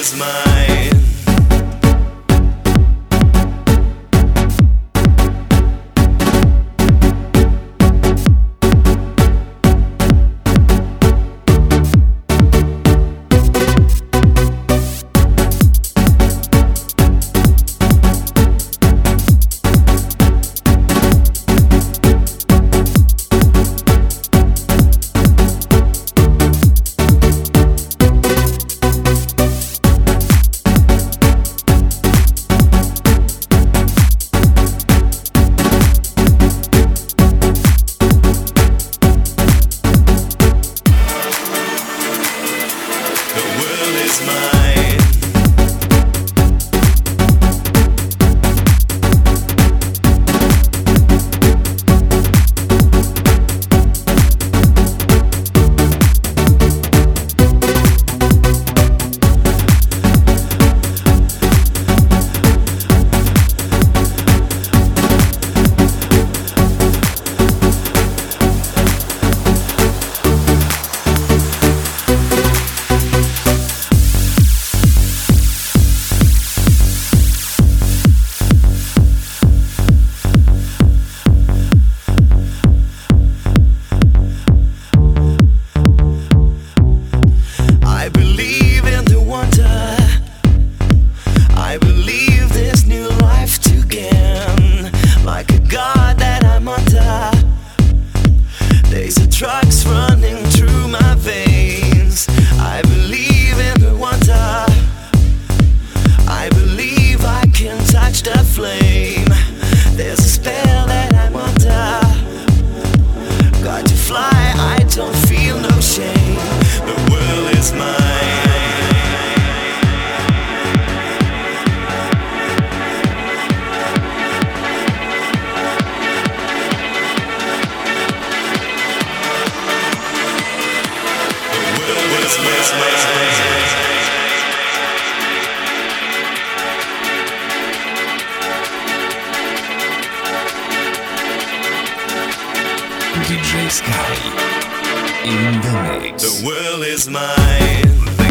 is mine. Trucks running through my veins. I believe in the wonder. I believe I can touch the flame. There's a spell that I'm under. Got to fly, I don't feel no shame. The world is mine. DJ Sky in the mix. The world is mine.